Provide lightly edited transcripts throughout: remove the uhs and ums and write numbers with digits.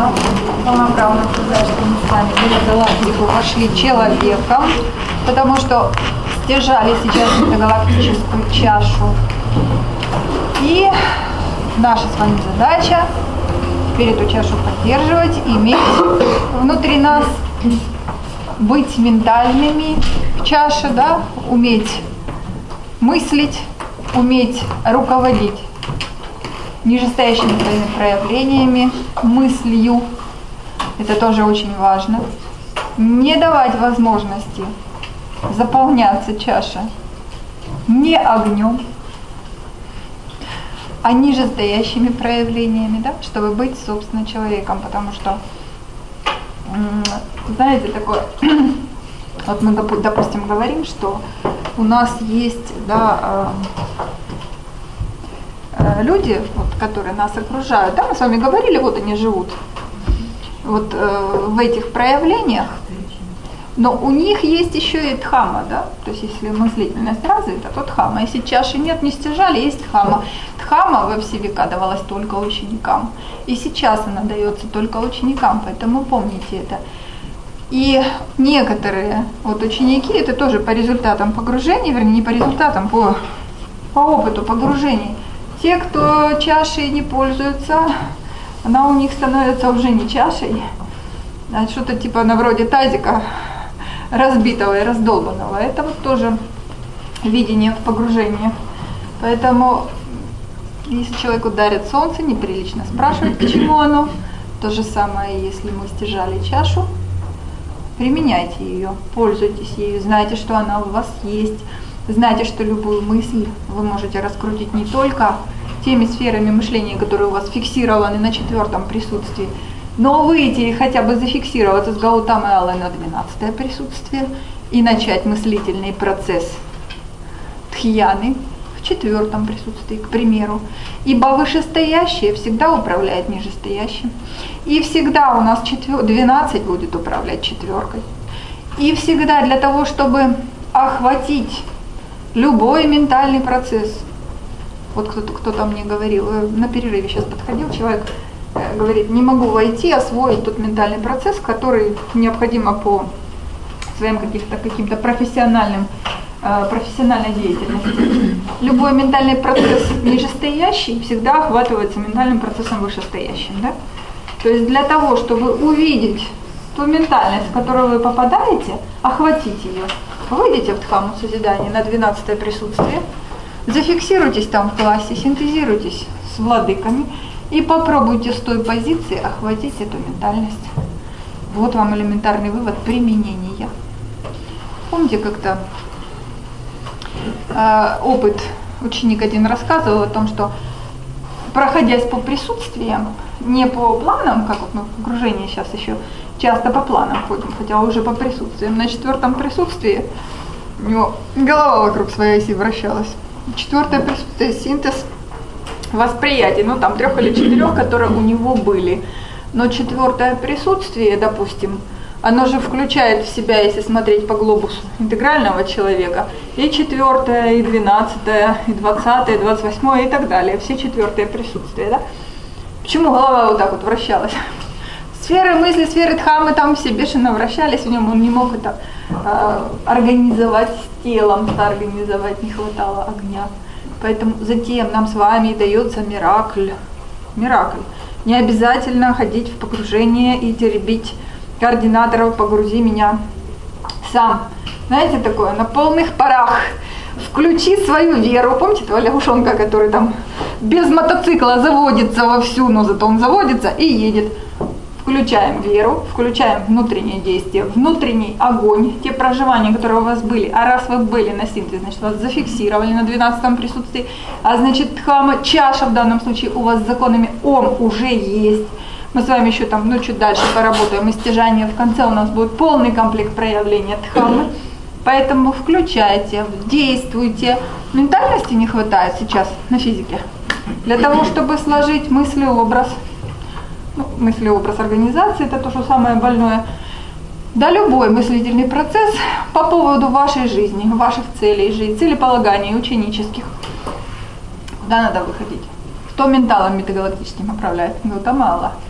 полноправно сказать, что мы с вами в галактику вошли человеком, потому что стяжали сейчас галактическую чашу. И наша с вами задача теперь эту чашу поддерживать, иметь внутри нас, быть ментальными в чаше, да, уметь мыслить, уметь руководить нижестоящими своими проявлениями, мыслью. Это тоже очень важно. Не давать возможности заполняться чаша не огнем, а нижестоящими проявлениями, да, чтобы быть, собственно, человеком. Потому что, знаете, такое, вот мы, допустим, говорим, что у нас есть, да, люди, вот, которые нас окружают, да, мы с вами говорили, вот они живут вот в этих проявлениях, но у них есть еще и дхамма, да, то есть если мыслительность развита, то дхамма, если чаши нет, не стяжали, есть дхамма. Дхамма во все века давалась только ученикам, и сейчас она дается только ученикам, поэтому помните это. И некоторые вот ученики, это тоже по результатам погружения, вернее не по результатам, по опыту погружений. Те, кто чашей не пользуется, она у них становится уже не чашей, а что-то типа на вроде тазика разбитого и раздолбанного. Это вот тоже видение в погружении. Поэтому, если человеку дарят солнце, неприлично спрашивать, к чему оно. То же самое, если мы стяжали чашу, применяйте ее, пользуйтесь ею, знайте, что она у вас есть. Знайте, что любую мысль вы можете раскрутить не только теми сферами мышления, которые у вас фиксированы на 4-м присутствии, но выйти и хотя бы зафиксироваться с Гаутамой Аллой на 12-е присутствие и начать мыслительный процесс дхьяны в 4-м присутствии, к примеру. Ибо вышестоящее всегда управляет нижестоящим. И всегда у нас 12 будет управлять 4-кой. И всегда для того, чтобы охватить любой ментальный процесс. Вот кто-то мне говорил, на перерыве сейчас подходил человек, говорит, не могу войти, освоить тот ментальный процесс, который необходимо по своим каким-то профессиональной деятельности. Любой ментальный процесс нижестоящий всегда охватывается ментальным процессом вышестоящим. Да? То есть для того, чтобы увидеть ту ментальность, в которую вы попадаете, охватить ее. Выйдите в дхамму созидания на 12-е присутствие, зафиксируйтесь там в классе, синтезируйтесь с владыками и попробуйте с той позиции охватить эту ментальность. Вот вам элементарный вывод применения. Помните, как-то опыт ученик один рассказывал о том, что проходясь по присутствиям, не по планам, как вот мы в окружении сейчас еще часто по планам ходим, хотя уже по присутствиям. На 4-м присутствии у него голова вокруг своей оси вращалась. 4-е присутствие, синтез восприятий, ну там 3 или 4, которые у него были. Но 4-е присутствие, допустим, оно же включает в себя, если смотреть по глобусу интегрального человека, и 4-е, и 12-е, и 20-е, и 28-е и так далее. Все 4-е присутствия, да? Почему голова вот так вот вращалась? Сферы мысли, сферы дхаммы там все бешено вращались в нем, он не мог это организовать с телом, организовать, не хватало огня. Поэтому затем нам с вами дается миракль. Не обязательно ходить в погружение и теребить координаторов, погрузи меня сам. Знаете, такое, на полных парах. Включи свою веру. Помните этого лягушонка, который там без мотоцикла заводится вовсю, но зато он заводится и едет. Включаем веру, включаем внутреннее действие, внутренний огонь, те проживания, которые у вас были. А раз вы были на синтезе, значит, вас зафиксировали на 12-м присутствии. А значит, дхамма, чаша в данном случае у вас с законами Ом уже есть. Мы с вами еще там, чуть дальше поработаем. И стяжание в конце у нас будет полный комплект проявления дхаммы. Поэтому включайте, действуйте. Ментальности не хватает сейчас на физике. Для того, чтобы сложить мыслеобраз. Мыслеобраз организации – это то, что самое больное. Да, любой мыслительный процесс по поводу вашей жизни, ваших целей, целеполаганий ученических. Куда надо выходить? Кто менталом метагалактическим управляет? Гаутама Алла.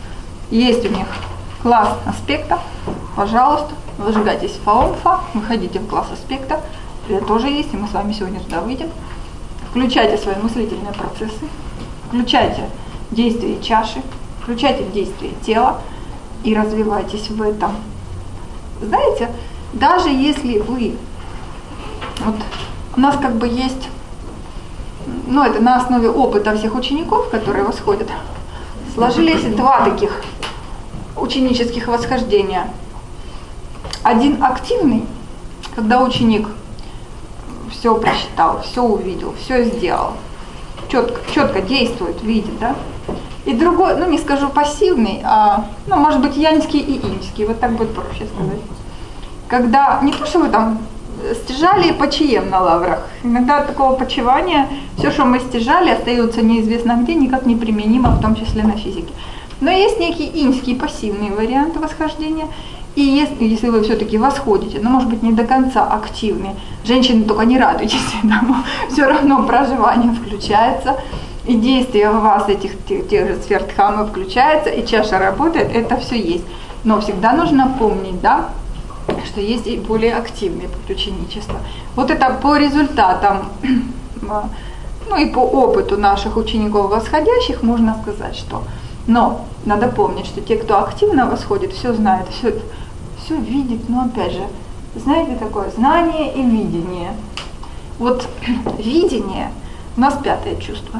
Есть у них класс аспекта, пожалуйста, выжигайтесь в фаомфа, выходите в класс аспекта, это тоже есть, и мы с вами сегодня туда выйдем. Включайте свои мыслительные процессы, включайте действие чаши, включайте действие тела и развивайтесь в этом. Знаете, даже если вы, вот у нас как бы есть, ну это на основе опыта всех учеников, которые восходят, сложились два таких ученических восхождения. Один активный, когда ученик все просчитал, все увидел, все сделал, четко действует, видит, да? И другой, ну не скажу пассивный, а, ну может быть яньский и иньский, вот так будет проще сказать. Когда не то, что вы там стяжали почием на лаврах, иногда от такого почивания все, что мы стяжали, остается неизвестно где, никак не применимо, в том числе на физике. Но есть некий иньский пассивный вариант восхождения. И если вы все-таки восходите, но может быть не до конца активны, женщины только не радуйтесь этому, все равно проживание включается, и действие в вас тех же сфер дхаммы включается, и чаша работает, это все есть. Но всегда нужно помнить, да, что есть и более активный путь ученичества. Вот это по результатам, ну и по опыту наших учеников восходящих можно сказать, что... Но надо помнить, что те, кто активно восходит, все знают, все видит, но опять же, знаете, такое знание и видение. Вот видение, у нас пятое чувство,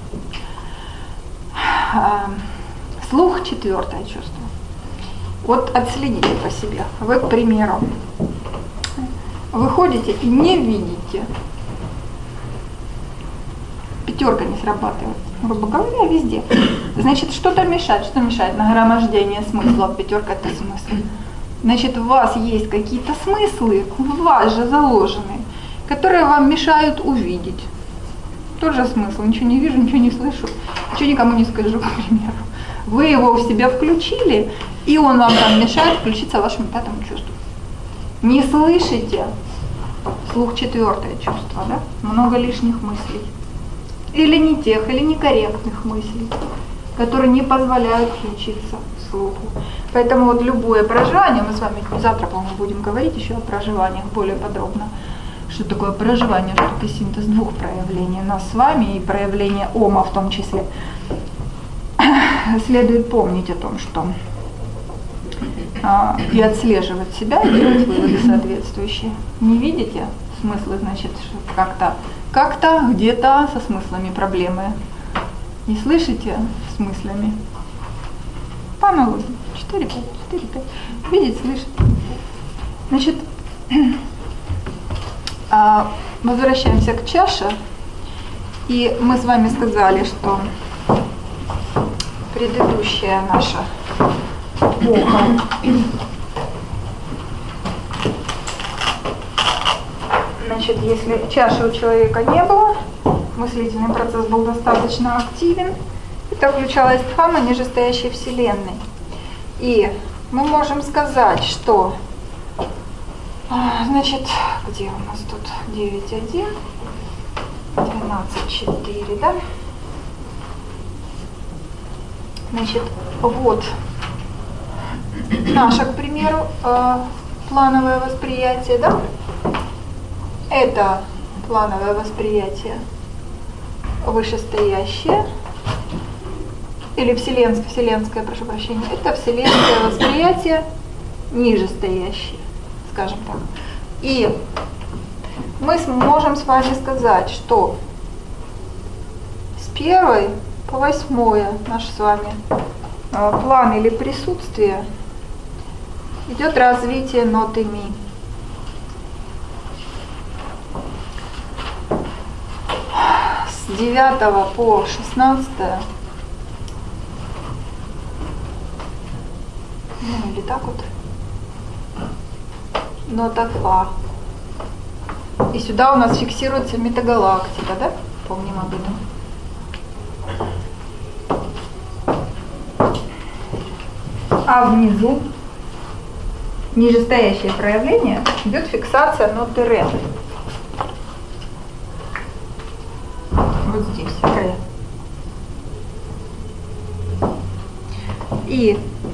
слух четвертое чувство. Вот отследите по себе. Вы, к примеру, выходите и не видите, пятерка не срабатывает, грубо говоря, везде. Значит, что-то мешает. Что мешает? Нагромождение смыслов. Пятерка – это смысл. Значит, у вас есть какие-то смыслы, в вас же заложенные, которые вам мешают увидеть. Тот же смысл. Ничего не вижу, ничего не слышу, ничего никому не скажу, к примеру. Вы его в себя включили, и он вам там мешает включиться вашему пятому чувству. Не слышите? Слух четвертое чувство, да? Много лишних мыслей. Или не тех, или некорректных мыслей, которые не позволяют включиться слуху. Поэтому вот любое проживание, мы с вами завтра, по-моему, будем говорить еще о проживаниях более подробно. Что такое проживание, что это синтез двух проявлений нас с вами и проявление ома в том числе. Следует помнить о том, что и отслеживать себя, и делать выводы соответствующие. Не видите смыслы, значит, как-то где-то со смыслами проблемы. Не слышите с мыслями? По аналогии. 4-5. Видеть, слышать. Значит, возвращаемся к чаше. И мы с вами сказали, что предыдущая наша эпоха значит, если чаши у человека не было, мыслительный процесс был достаточно активен, это включалась дхамма, нижестоящей вселенной. И мы можем сказать, что, значит, где у нас тут 9.1, 12.4, да? Значит, вот наше, к примеру, плановое восприятие, да? Это плановое восприятие вышестоящее, или вселенское, прошу прощения, это вселенское восприятие нижестоящее, скажем так. И мы можем с вами сказать, что с 1 по 8 наш с вами план или присутствие идет развитие ноты ми. С 9 по 16, ну или так вот, нота фа. И сюда у нас фиксируется метагалактика, да? Помним об этом. А внизу нижестоящее проявление идет фиксация ноты ре. Вот здесь ре. И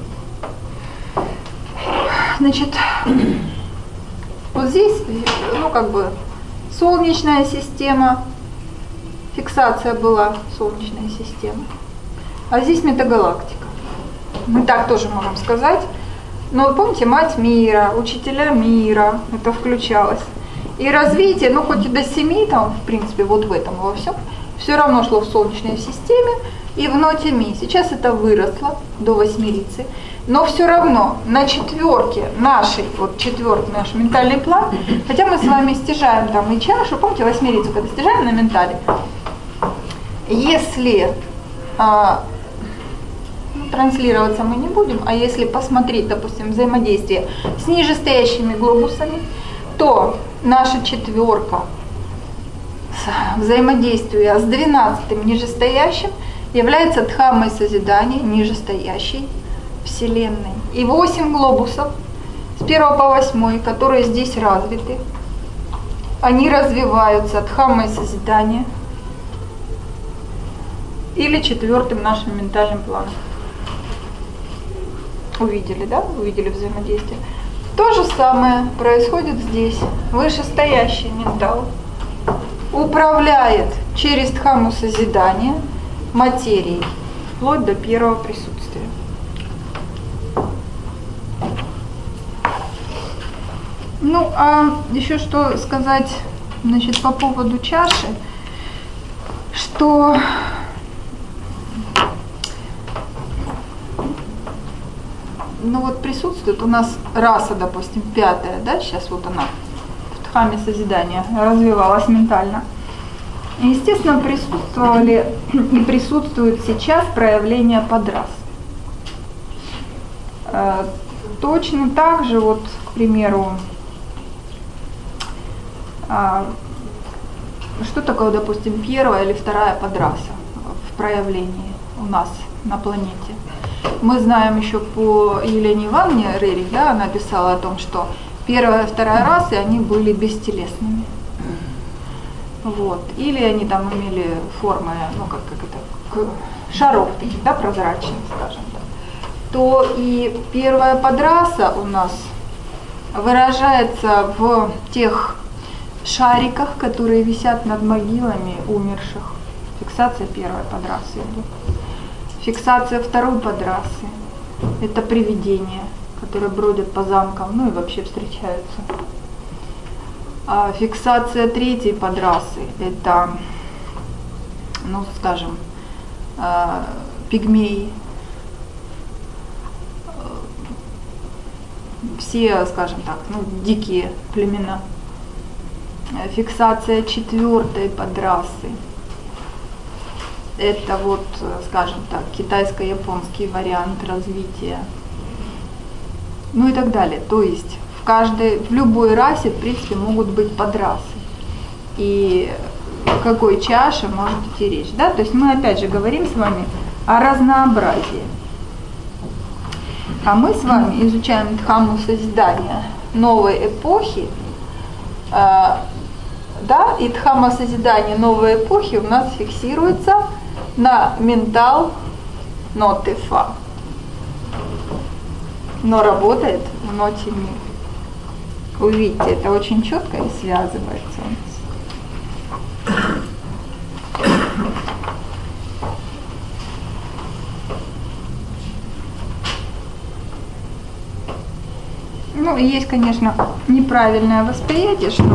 Значит, вот здесь, ну как бы, солнечная система, фиксация была, солнечная система, а здесь метагалактика. Мы так тоже можем сказать. Но помните, мать мира, учителя мира, это включалось. И развитие, ну хоть и до 7, там, в принципе, вот в этом во всем, все равно шло в Солнечной системе и в ноте ми. Сейчас это выросло до 8-рицы, но все равно на четверке нашей, вот четвертый наш ментальный план, хотя мы с вами стяжаем там и чашу, помните 8-рицу, когда стяжаем на ментале, если транслироваться мы не будем, а если посмотреть, допустим, взаимодействие с нижестоящими глобусами, то наша четверка взаимодействия с 12-м нижестоящим является дхаммой созидания нижестоящей Вселенной. И 8 глобусов с 1 по 8, которые здесь развиты, они развиваются дхаммой созидания или 4-м нашим ментальным планом. Увидели, да? Увидели взаимодействие. То же самое происходит здесь. Вышестоящий ментал управляет через дхамму созидания материей, вплоть до первого присутствия. Ну, а еще что сказать, значит, по поводу чаши, что ну вот присутствует у нас раса, допустим, 5-я, да, сейчас вот она в дхамме созидания развивалась ментально. И, естественно, присутствовали и присутствуют сейчас проявления подрас. Точно так же, вот, к примеру, что такое, допустим, 1-я или 2-я подраса в проявлении у нас на планете? Мы знаем еще по Елене Ивановне Рерих, да, она писала о том, что 1-я и 2-я расы, они были бестелесными. Вот. Или они там имели формы, ну как это, шаров таких, да, прозрачных, скажем так. То и 1-я подраса у нас выражается в тех шариках, которые висят над могилами умерших. Фиксация 1-й подрасы идет. Фиксация 2-й подрасы – это привидения, которые бродят по замкам, ну и вообще встречаются. А фиксация 3-й подрасы – это, ну скажем, пигмеи. Все, скажем так, ну, дикие племена. Фиксация 4-й подрасы – это вот, скажем так, китайско-японский вариант развития. Ну и так далее. То есть в любой расе, в принципе, могут быть подрасы. И о какой чаше может идти речь, да? То есть мы опять же говорим с вами о разнообразии. А мы с вами изучаем дхамму созидания новой эпохи, да, и дхамма созидания новой эпохи у нас фиксируется на ментал ноты фа, но работает в ноте ми. Увидите, это очень четко и связывается у нас. Ну и есть, конечно, неправильное восприятие, что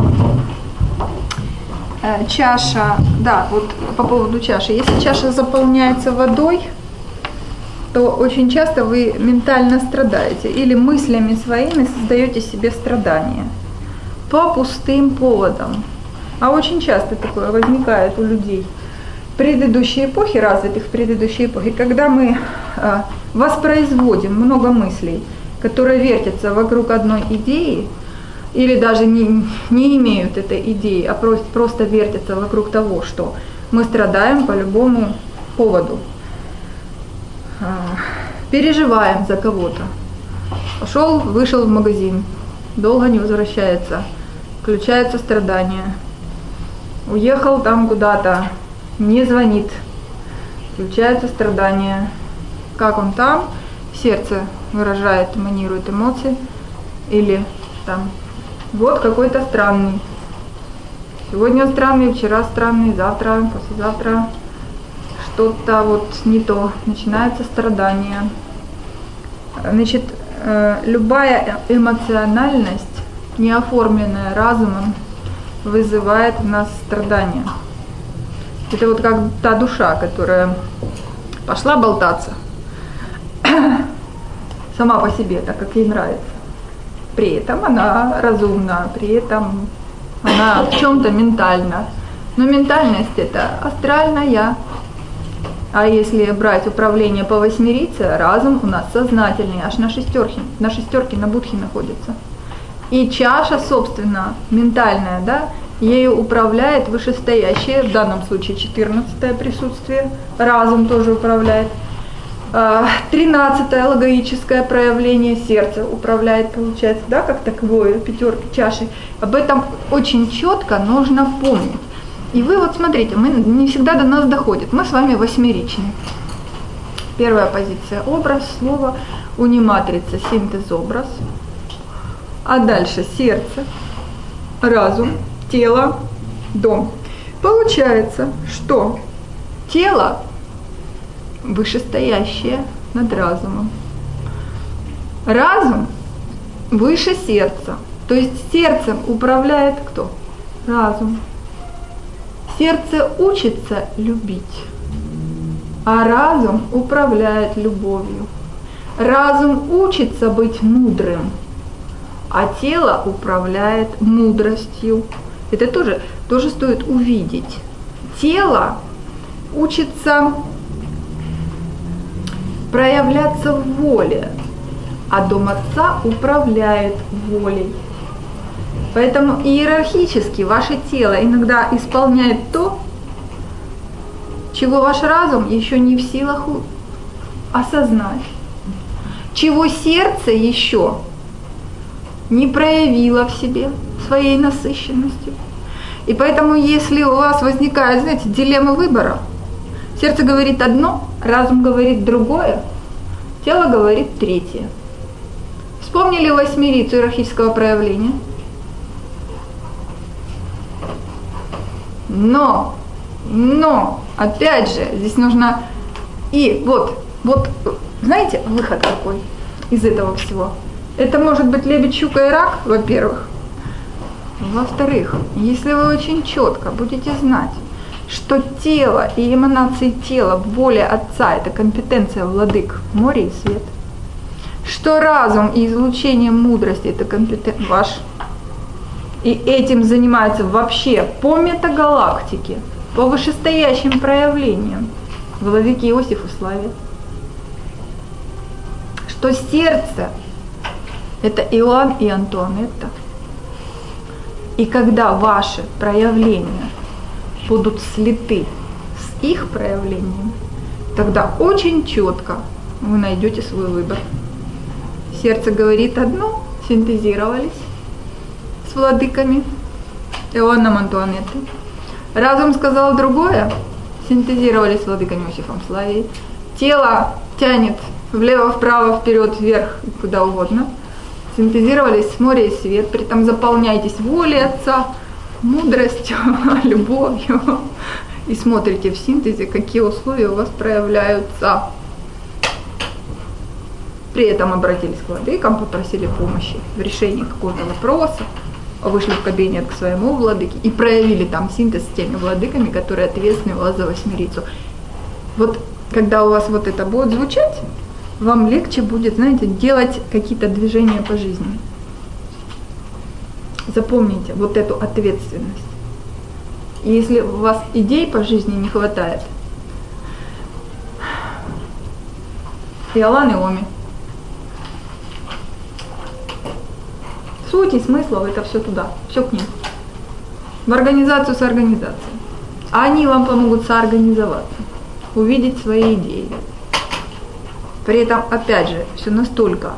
чаша, да, вот по поводу чаши, если чаша заполняется водой, то очень часто вы ментально страдаете или мыслями своими создаете себе страдания по пустым поводам. А очень часто такое возникает у людей в предыдущей эпохе, развитых в предыдущей эпохе, когда мы воспроизводим много мыслей, которые вертятся вокруг одной идеи, или даже не имеют этой идеи, а просто вертятся вокруг того, что мы страдаем по любому поводу. Переживаем за кого-то. Пошел, вышел в магазин, долго не возвращается, включается страдание. Уехал там куда-то, не звонит, включается страдание. Как он там? Сердце выражает, эманирует эмоции. Или там, вот какой-то странный. Сегодня странный, вчера странный, завтра, послезавтра что-то вот не то. Начинается страдание. Значит, любая эмоциональность, не оформленная разумом, вызывает в нас страдания. Это вот как та душа, которая пошла болтаться сама по себе, так как ей нравится. При этом она разумна, при этом она в чем-то ментальна. Но ментальность это астральная. А если брать управление по восьмерице, разум у нас сознательный, аж на шестерке на будхе находится. И чаша, собственно, ментальная, да, ею управляет вышестоящее, в данном случае 14-е присутствие, разум тоже управляет. 13-е логоическое проявление сердца управляет, получается, да, как таковое, пятерки чаши. Об этом очень четко нужно помнить. И вы вот смотрите, мы не всегда до нас доходит. Мы с вами восьмеричны. Первая позиция – образ, слово, униматрица, синтез, образ. А дальше сердце, разум, тело, дом. Получается, что тело вышестоящее над разумом. Разум выше сердца. То есть сердцем управляет кто? Разум. Сердце учится любить, а разум управляет любовью. Разум учится быть мудрым, а тело управляет мудростью. Это тоже стоит увидеть. Тело учится проявляться в воле, а дом Отца управляет волей. Поэтому иерархически ваше тело иногда исполняет то, чего ваш разум еще не в силах осознать, чего сердце еще не проявило в себе своей насыщенностью. И поэтому, если у вас возникает, знаете, дилемма выбора, сердце говорит одно, разум говорит другое, тело говорит третье. Вспомнили восьмерицу иерархического проявления? Но, опять же, здесь нужно, и вот, знаете, выход какой из этого всего? Это может быть лебедь, щука и рак, во-первых. Во-вторых, если вы очень четко будете знать, что тело и эманации тела в воле Отца – это компетенция владык море и свет, что разум и излучение мудрости – это компетенция ваш, и этим занимается вообще по метагалактике, по вышестоящим проявлениям владыки Иосиф и Славе, что сердце – это Иоанн и Антуанетта. И когда ваши проявления будут слиты с их проявлением, тогда очень четко вы найдете свой выбор. Сердце говорит одно, синтезировались с владыками Иоанном Антуанеттой. Разум сказал другое, синтезировались с владыками Иосифом Славией. Тело тянет влево, вправо, вперед, вверх, куда угодно. Синтезировались с море и свет, при этом заполняйтесь волей Отца, мудростью, любовью. И смотрите в синтезе, какие условия у вас проявляются. При этом обратились к владыкам, попросили помощи в решении какого-то вопроса, вышли в кабинет к своему владыке и проявили там синтез с теми владыками, которые ответственны у вас за восьмерицу. Вот когда у вас вот это будет звучать, вам легче будет, знаете, делать какие-то движения по жизни. Запомните вот эту ответственность. И если у вас идей по жизни не хватает, Иолан и Оми. Суть и смысл это все туда, все к ним. В организацию с организацией. А они вам помогут соорганизоваться, увидеть свои идеи. При этом, опять же, все настолько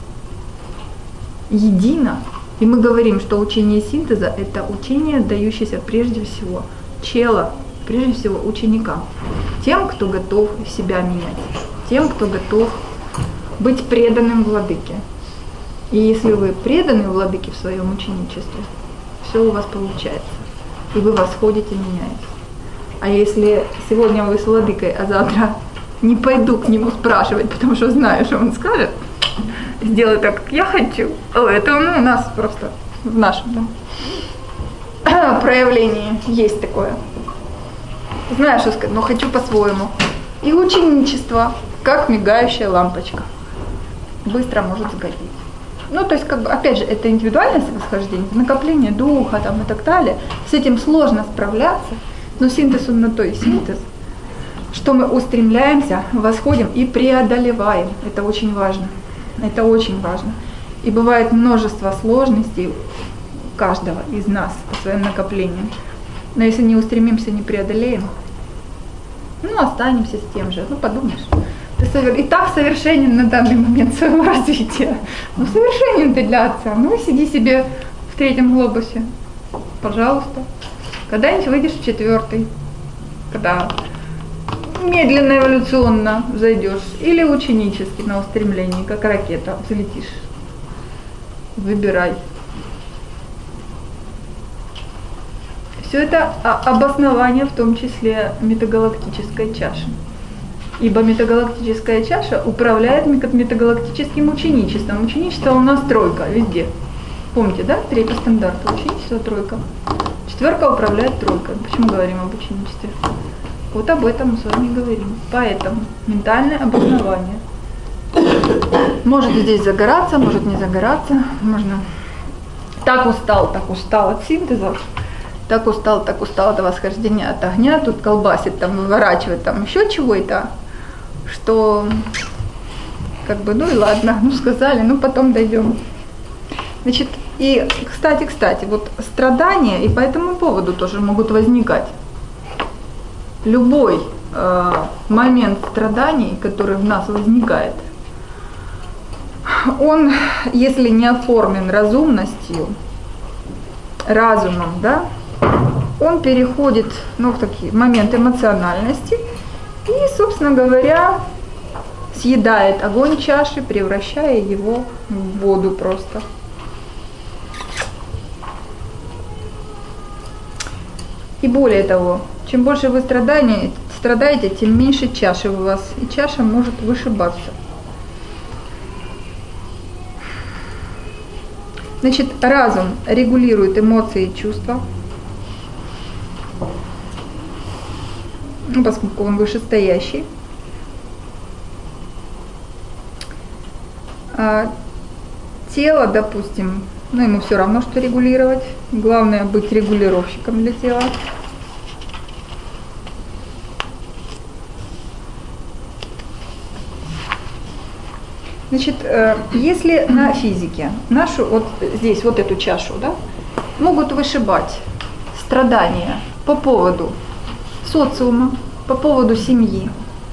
едино, и мы говорим, что учение синтеза – это учение, дающееся прежде всего чело, прежде всего ученикам, тем, кто готов себя менять, тем, кто готов быть преданным владыке. И если вы преданы владыке в своем ученичестве, все у вас получается. И вы восходите, меняетесь. А если сегодня вы с владыкой, а завтра не пойду к нему спрашивать, потому что знаю, что он скажет, сделай так, как я хочу, это у нас просто в нашем проявлении есть такое. Знаю, что сказать, но хочу по-своему. И ученичество, как мигающая лампочка, быстро может сгореть. Ну, то есть, как бы, опять же, это индивидуальное восхождение, накопление духа там, и так далее. С этим сложно справляться, но синтез он на то и синтез, что мы устремляемся, восходим и преодолеваем. Это очень важно. Это очень важно. И бывает множество сложностей у каждого из нас по своим накоплениям. Но если не устремимся, не преодолеем, ну, останемся с тем же. Ну, подумаешь, ты и так совершенен на данный момент своего развития. Ну, совершенен ты для Отца. Ну, сиди себе в 3-м глобусе. Пожалуйста. Когда-нибудь выйдешь в 4-й. Когда медленно, эволюционно зайдешь. Или ученически на устремлении, как ракета, взлетишь. Выбирай. Все это обоснование, в том числе метагалактической чаши. Ибо метагалактическая чаша управляет метагалактическим ученичеством. Ученичество у нас 3 везде. Помните, да? 3 по стандарту. Ученичество 3. 4 управляет 3. Почему говорим об ученичестве? Вот об этом мы с вами говорим. Поэтому ментальное обоснование. Может здесь загораться, может не загораться. Можно так устал от синтеза. Так устал от восхождения от огня, тут колбасит, там выворачивает, там еще чего-то, что как бы, ну и ладно, ну сказали, ну потом дойдем. Значит, и, кстати, вот страдания и по этому поводу тоже могут возникать. Любой момент страданий, который в нас возникает, он, если не оформлен разумностью, разумом, да, он переходит, ну, в такие моменты эмоциональности и, собственно говоря, съедает огонь чаши, превращая его в воду просто. И более того, чем больше вы страдаете, тем меньше чаши у вас, и чаша может вышибаться. Значит, разум регулирует эмоции и чувства, ну, поскольку он вышестоящий. А тело, допустим, ну, ему все равно, что регулировать. Главное быть регулировщиком для тела. Значит, если на физике нашу, вот здесь, вот эту чашу, да, могут вышибать страдания по поводу социума, по поводу семьи.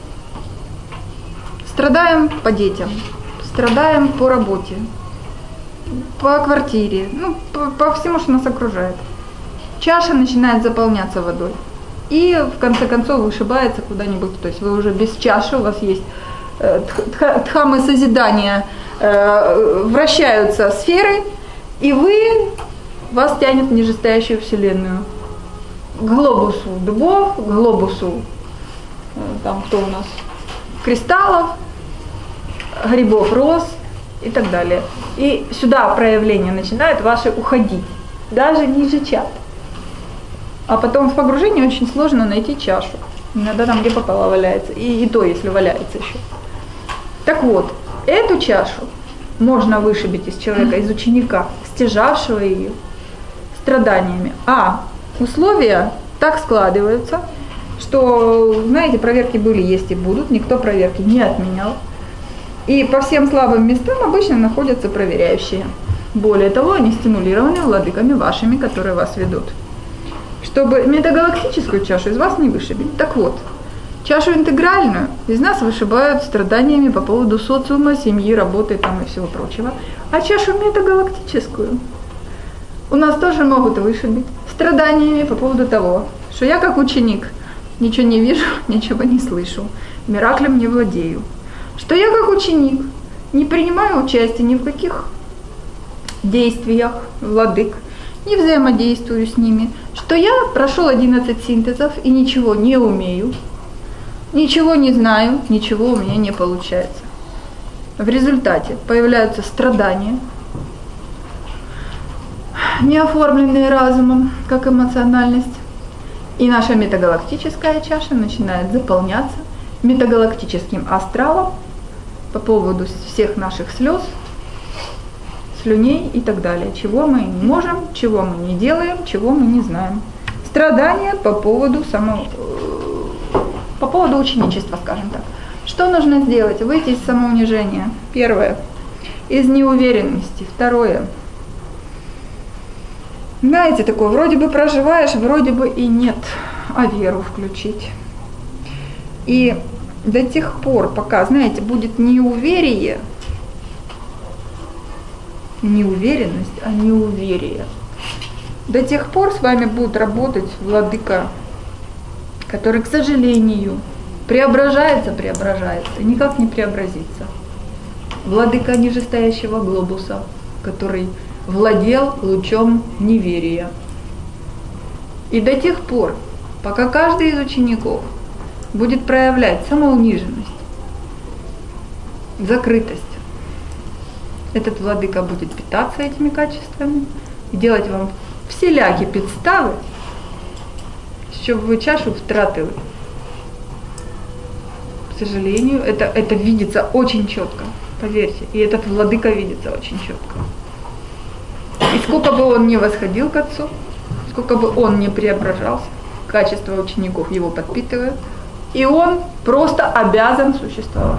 Страдаем по детям, страдаем по работе, по квартире, ну, по всему, что нас окружает. Чаша начинает заполняться водой и в конце концов вышибается куда-нибудь. То есть вы уже без чаши, у вас есть дхаммы созидания, вращаются сферы, и вас тянет в нижестоящую вселенную. К глобусу дубов, к глобусу, там кто у нас, кристаллов, грибов, роз и так далее. И сюда проявления начинают ваши уходить, даже ниже чат. А потом в погружении очень сложно найти чашу. Иногда там, где попало, валяется. И то, если валяется еще. Так вот, эту чашу можно вышибить из человека, из ученика, стяжавшего ее страданиями. А условия так складываются, что, знаете, проверки были, есть и будут, никто проверки не отменял. И по всем слабым местам обычно находятся проверяющие. Более того, они стимулированы владыками вашими, которые вас ведут. Чтобы метагалактическую чашу из вас не вышибить. Так вот, чашу интегральную из нас вышибают страданиями по поводу социума, семьи, работы там и всего прочего. А чашу метагалактическую у нас тоже могут вышибить страданиями по поводу того, что я как ученик ничего не вижу, ничего не слышу, мираклем не владею. Что я как ученик не принимаю участия ни в каких действиях владык, не взаимодействую с ними, что я прошел 11 синтезов и ничего не умею, ничего не знаю, ничего у меня не получается. В результате появляются страдания, не оформленные разумом, как эмоциональность, и наша метагалактическая чаша начинает заполняться метагалактическим астралом по поводу всех наших слез, слюней и так далее, чего мы не можем, чего мы не делаем, чего мы не знаем. Страдания по поводу ученичества, скажем так. Что нужно сделать? Выйти из самоунижения. Первое. Из неуверенности. Второе. Знаете, такое, вроде бы проживаешь, вроде бы и нет, а веру включить. И до тех пор, пока, знаете, будет неуверие, не уверенность, а неуверие, до тех пор с вами будет работать владыка, который, к сожалению, преображается, никак не преобразится. Владыка нижестоящего глобуса, который владел лучом неверия. И до тех пор, пока каждый из учеников будет проявлять самоуниженность, закрытость, этот владыка будет питаться этими качествами і делать вам всілякі підстави, щоб ви чашу втратили. К сожалению, это видится очень четко, поверьте, и этот владыка видится очень четко. И сколько бы он ни восходил к Отцу, сколько бы он ни преображался, качество учеников его подпитывает, и он просто обязан существовать.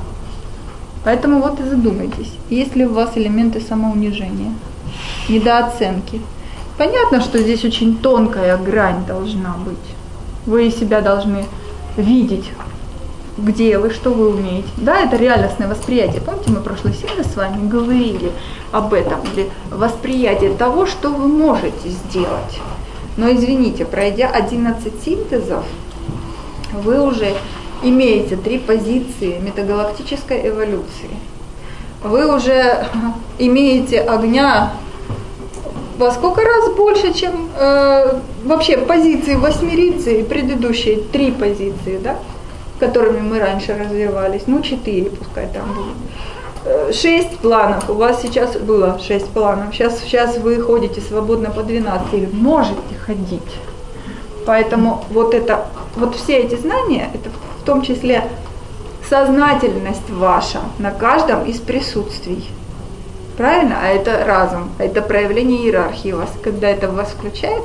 Поэтому вот и задумайтесь, есть ли у вас элементы самоунижения, недооценки. Понятно, что здесь очень тонкая грань должна быть. Вы себя должны видеть, где вы, что вы умеете. Да, это реальностное восприятие. Помните, мы в прошлый синтез с вами говорили об этом, или восприятие того, что вы можете сделать. Но извините, пройдя 11 синтезов, вы уже имеете 3 позиции метагалактической эволюции. Вы уже имеете огня во сколько раз больше, чем вообще позиции восьмерицы и предыдущие 3 позиции, да, которыми мы раньше развивались. 4 пускай там будет. 6 планов, у вас сейчас было 6 планов, сейчас вы ходите свободно по 12, или можете ходить. Поэтому вот все эти знания, это в том числе сознательность ваша на каждом из присутствий. Правильно? А это разум, а это проявление иерархии у вас. Когда это в вас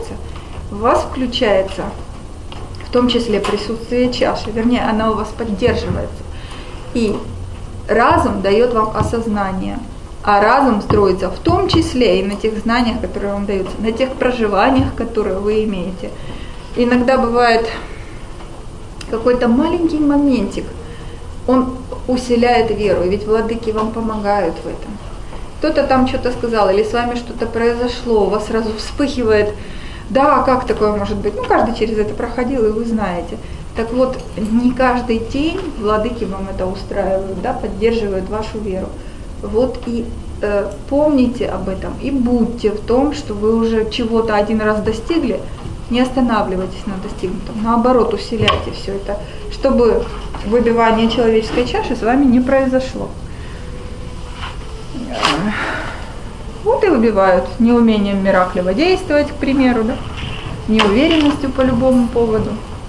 включается в том числе присутствие чаши, вернее, она у вас поддерживается. И разум дает вам осознание, а разум строится в том числе и на тех знаниях, которые вам даются, на тех проживаниях, которые вы имеете. Иногда бывает какой-то маленький моментик, он усиляет веру, и ведь владыки вам помогают в этом. Кто-то там что-то сказал, или с вами что-то произошло, у вас сразу вспыхивает, да, как такое может быть? Каждый через это проходил, и вы знаете. Так вот, не каждый день владыки вам это устраивают, да, поддерживают вашу веру. Вот и помните об этом, и будьте в том, что вы уже чего-то один раз достигли, не останавливайтесь на достигнутом, наоборот, усиляйте все это, чтобы выбивание человеческой чаши с вами не произошло. Вот и выбивают неумением мираклево действовать, к примеру, да, неуверенностью по любому поводу.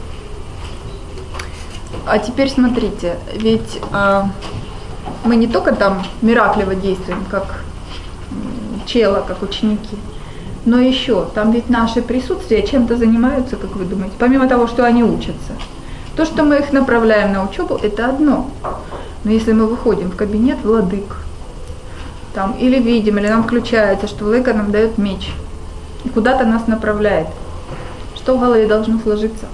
А теперь смотрите, ведь мы не только там мираклево действуем, как чела, как ученики, но еще там ведь наши присутствия чем-то занимаются, как вы думаете, помимо того, что они учатся. То, что мы их направляем на учебу, это одно. Но если мы выходим в кабинет владык, там, или видим, или нам включается, что владыка нам дает меч, и куда-то нас направляет, что в голове должно сложиться?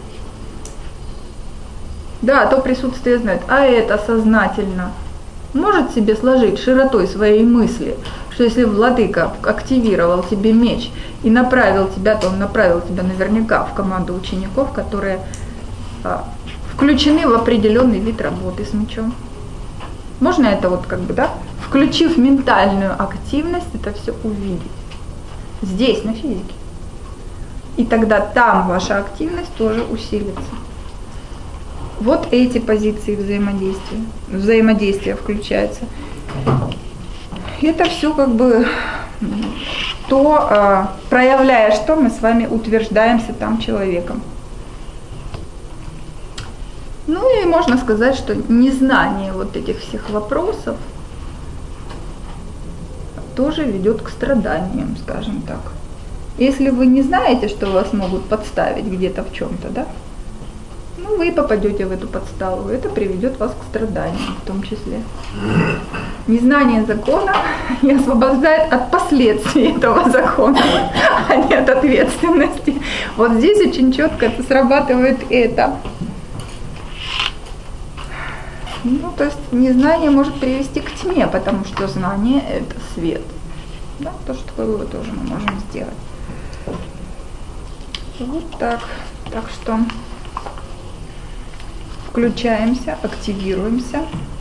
Да, то присутствие знает, а это сознательно может себе сложить широтой своей мысли, что если владыка активировал тебе меч и направил тебя, то он направил тебя наверняка в команду учеников, которые включены в определенный вид работы с мечом. Можно это вот как бы, да, включив ментальную активность, это все увидеть. Здесь, на физике. И тогда там ваша активность тоже усилится. Вот эти позиции взаимодействия включаются. Это все как бы то, проявляя, что мы с вами утверждаемся там человеком. Ну и можно сказать, что незнание вот этих всех вопросов тоже ведет к страданиям, скажем так. Если вы не знаете, что вас могут подставить где-то в чем-то, да, ну вы попадете в эту подставу, это приведет вас к страданиям в том числе. Незнание закона и освобождает от последствий этого закона, а не от ответственности. Вот здесь очень четко срабатывает это. Ну, то есть незнание может привести к тьме, потому что знание – это свет. Да, тоже такой вывод тоже мы можем сделать. Вот так. Так что включаемся, активируемся.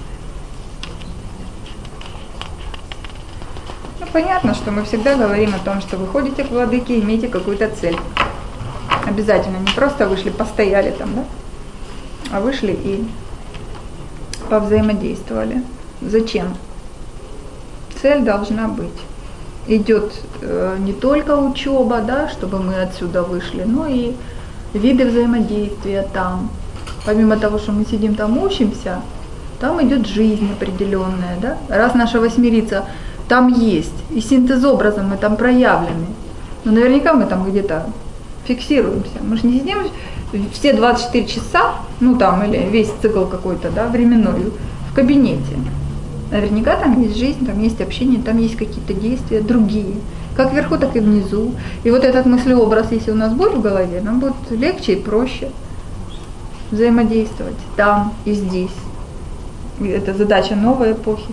Ну, понятно, что мы всегда говорим о том, что вы ходите к владыке и имеете какую-то цель. Обязательно. Не просто вышли, постояли там, да? А вышли и повзаимодействовали. Зачем? Цель должна быть. Идет не только учеба, да, чтобы мы отсюда вышли, но и виды взаимодействия там. Помимо того, что мы сидим там учимся, там идет жизнь определенная, да. Раз наша восьмерица там есть, и синтез образа мы там проявлены, но наверняка мы там где-то фиксируемся. Мы же не сидим все 24 часа, ну там, или весь цикл какой-то, да, временной, в кабинете. Наверняка там есть жизнь, там есть общение, там есть какие-то действия другие, как вверху, так и внизу. И вот этот мыслеобраз, если у нас будет в голове, нам будет легче и проще взаимодействовать там и здесь. И это задача новой эпохи.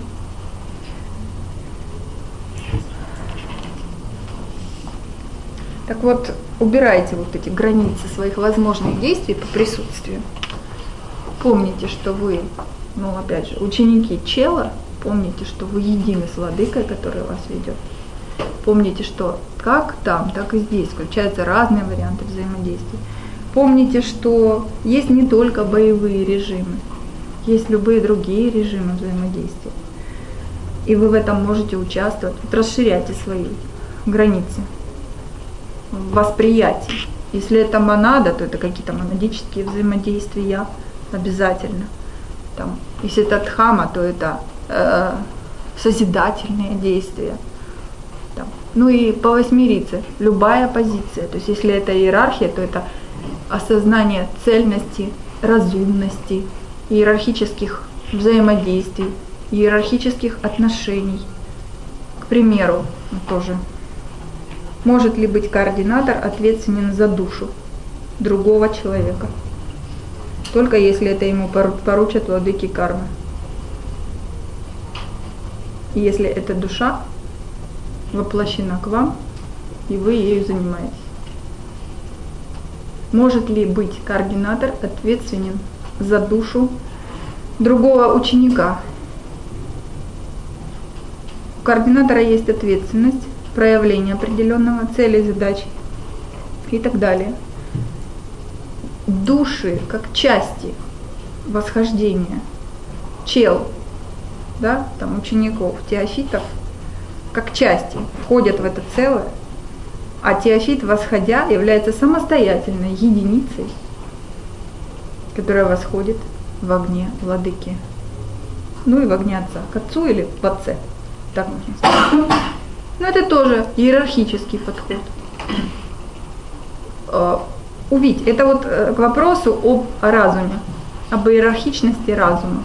Так вот, убирайте вот эти границы своих возможных действий по присутствию. Помните, что вы, ну опять же, ученики чела, помните, что вы едины с владыкой, который вас ведет. Помните, что как там, так и здесь включаются разные варианты взаимодействия. Помните, что есть не только боевые режимы, есть любые другие режимы взаимодействия. И вы в этом можете участвовать. Вот расширяйте свои границы восприятия. Если это монада, то это какие-то монадические взаимодействия обязательно. Там, если это дхамма, то это созидательные действия. Там. Ну и по восьмерице любая позиция. То есть если это иерархия, то это осознание цельности, разумности, иерархических взаимодействий, иерархических отношений. К примеру, тоже, может ли быть координатор ответственен за душу другого человека? Только если это ему поручат владыки кармы. И если эта душа воплощена к вам, и вы ею занимаетесь. Может ли быть координатор ответственен за душу другого ученика? У координатора есть ответственность, проявление определенного цели, задач и так далее. Души как части восхождения чел, да, там учеников, теофитов, как части входят в это целое, а теофит, восходя, является самостоятельной единицей, которая восходит в огне владыки. Ну и в огне Отца, к Отцу или в Отце, так можно сказать. Но это тоже иерархический подход. Увидеть, это вот к вопросу об разуме, об иерархичности разума.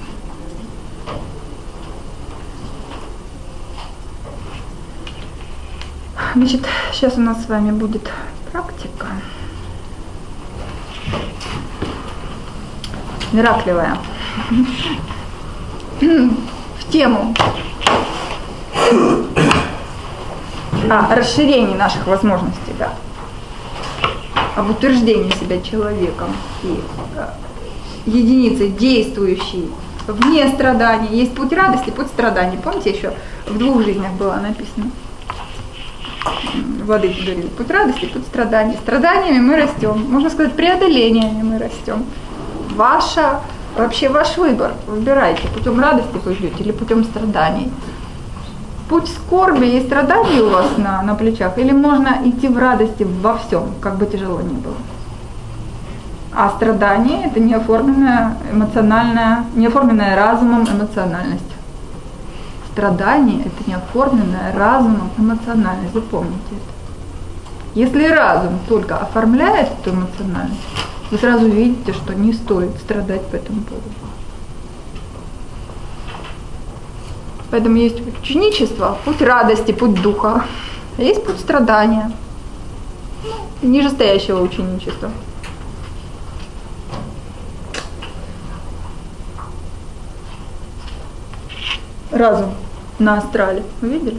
Значит, сейчас у нас с вами будет практика мираклевая в тему расширении наших возможностей, да, об утверждении себя человеком и единицей, действующей вне страдания. Есть путь радости, путь страданий. Помните, еще в 2 жизнях было написано? Владыки говорили, путь радости, путь страданий. Страданиями мы растем. Можно сказать, преодолениями мы растем. Вообще ваш выбор. Выбирайте, путем радости вы идете или путем страданий. Путь скорби и страданий у вас на плечах, или можно идти в радости во всем, как бы тяжело ни было. А страдание – это неоформленная разумом эмоциональность. Страдание – это неоформленная разумом эмоциональность. Запомните это. Если разум только оформляет эту эмоциональность, вы сразу видите, что не стоит страдать по этому поводу. Поэтому есть ученичество, путь радости, путь духа. А есть путь страдания, нижестоящего ученичества. Разум на астрале. Вы видели?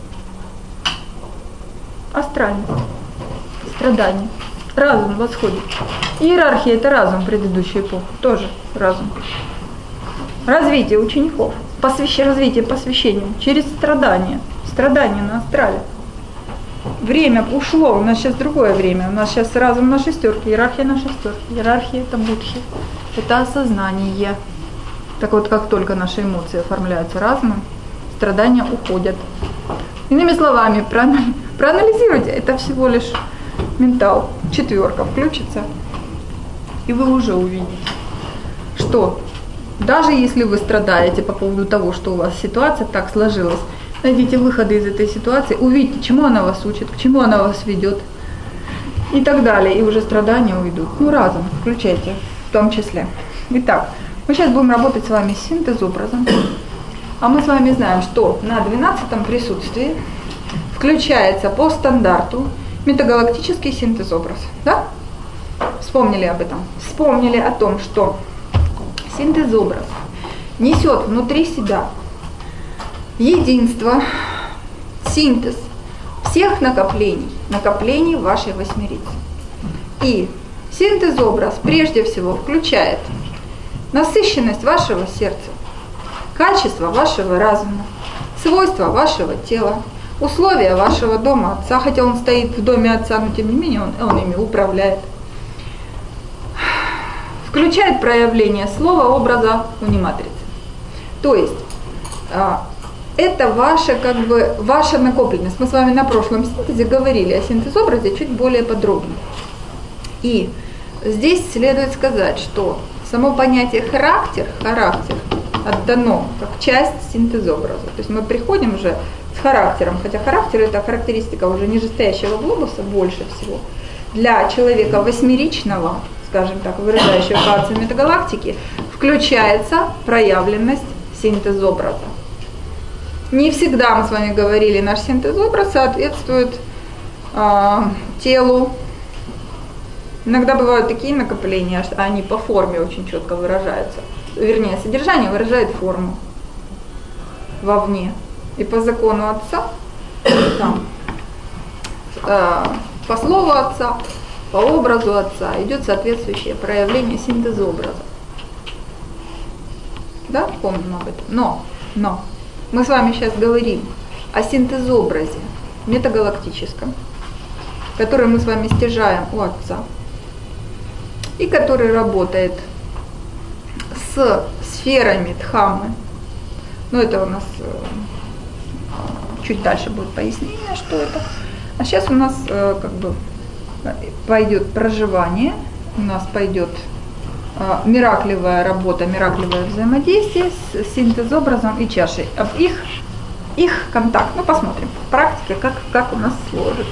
Астральный. Страдание. Разум восходит. Иерархия – это разум предыдущей эпохи. Тоже разум. Развитие учеников. Развитие посвящения через страдания. Страдания на астрале. Время ушло, у нас сейчас другое время. У нас сейчас разум на 6, иерархия на 6. Иерархия – это будхи. Это осознание. Так вот, как только наши эмоции оформляются разумом, страдания уходят. Иными словами, проанализируйте, это всего лишь ментал. 4 включится, и вы уже увидите, что даже если вы страдаете по поводу того, что у вас ситуация так сложилась, найдите выходы из этой ситуации, увидите, чему она вас учит, к чему она вас ведет и так далее, и уже страдания уйдут. Разум включайте в том числе. Итак, мы сейчас будем работать с вами с синтез-образом. А мы с вами знаем, что на 12-м присутствии включается по стандарту метагалактический синтез-образ. Да? Вспомнили об этом? Вспомнили о том, что синтез-образ несет внутри себя единство, синтез всех накоплений вашей восьмерицы. И синтез-образ прежде всего включает насыщенность вашего сердца, качество вашего разума, свойства вашего тела, условия вашего дома отца, хотя он стоит в доме отца, но тем не менее он ими управляет. Включает проявление слова, образа, матрицы. То есть это ваша накопленность. Мы с вами на прошлом синтезе говорили о синтез-образе чуть более подробно. И здесь следует сказать, что само понятие характер отдано как часть синтез-образа. То есть мы приходим уже с характером, хотя характер – это характеристика уже нижестоящего глобуса больше всего. Для человека восьмеричного, скажем так, выражающего функцию метагалактики, включается проявленность синтез-образа. Не всегда, мы с вами говорили, наш синтез-образ соответствует телу. Иногда бывают такие накопления, что они по форме очень четко выражаются. Вернее, содержание выражает форму вовне. И по закону отца, по слову отца, по образу отца идет соответствующее проявление синтез-образа. Да, помним об этом. Но мы с вами сейчас говорим о синтез-образе метагалактическом, который мы с вами стяжаем у отца, и который работает с сферами Дхаммы. Но это у нас чуть дальше будет пояснение, что это. А сейчас у нас пойдет проживание, у нас пойдет мираклевая работа, мираклевое взаимодействие с синтез-образом и чашей. Об их контакт. Посмотрим в практике, как у нас сложится.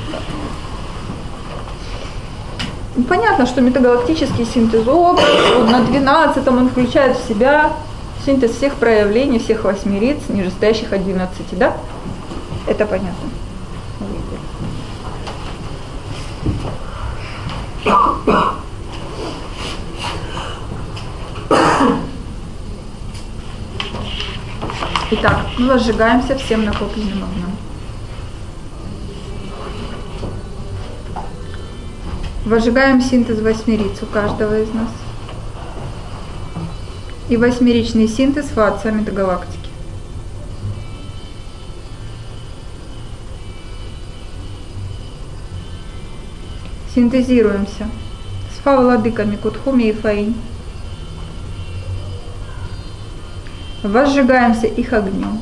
Понятно, что метагалактический синтез-образ на 12-м он включает в себя синтез всех проявлений, всех восьмериц, нижестоящих 11, да? Это понятно. Итак, мы возжигаемся всем накопленным огнем. Возжигаем синтез восьмериц у каждого из нас. и восьмеричный синтез Фа-Отца метагалактики. Синтезируемся с Фа-владыками Кудхуми и Фаинь. Возжигаемся их огнем.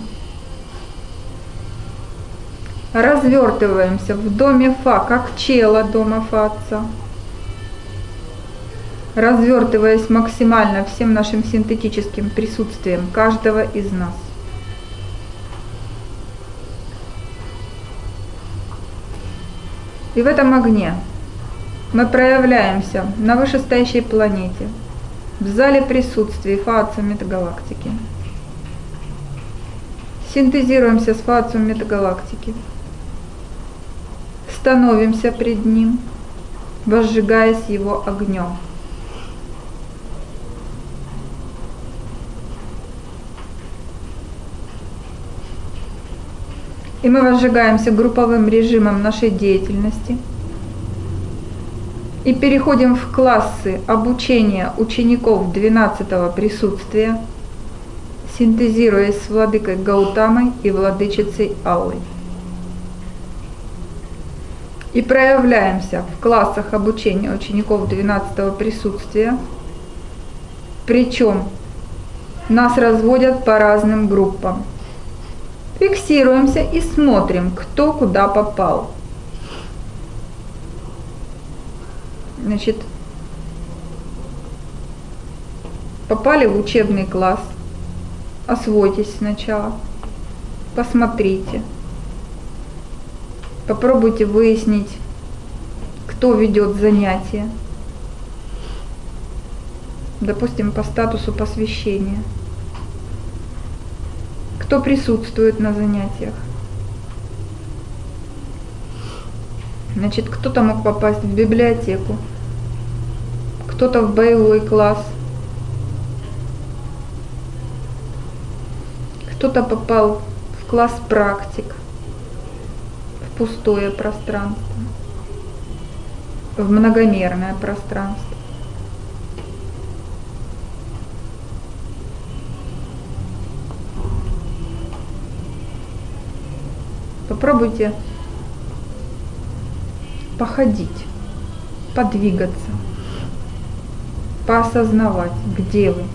Развертываемся в доме Фа, как чело дома Фа-Отца. Развертываясь максимально всем нашим синтетическим присутствием каждого из нас. И в этом огне мы проявляемся на вышестоящей планете, в зале присутствия Фа-Отца метагалактики. Синтезируемся с Фа-Отцом метагалактики. Становимся пред ним, возжигаясь его огнем. И мы возжигаемся групповым режимом нашей деятельности и переходим в классы обучения учеников 12-го присутствия, синтезируясь с владыкой Гаутамой и владычицей Аллой. И проявляемся в классах обучения учеников 12-го присутствия, причем нас разводят по разным группам. Фиксируемся и смотрим, кто куда попал. Значит, попали в учебный класс. Освойтесь сначала, посмотрите. Попробуйте выяснить, кто ведет занятия. Допустим, по статусу посвящения. Кто присутствует на занятиях. Значит, кто-то мог попасть в библиотеку, кто-то в боевой класс, кто-то попал в класс практик, в пустое пространство, в многомерное пространство. Попробуйте походить, подвигаться, поосознавать, где вы.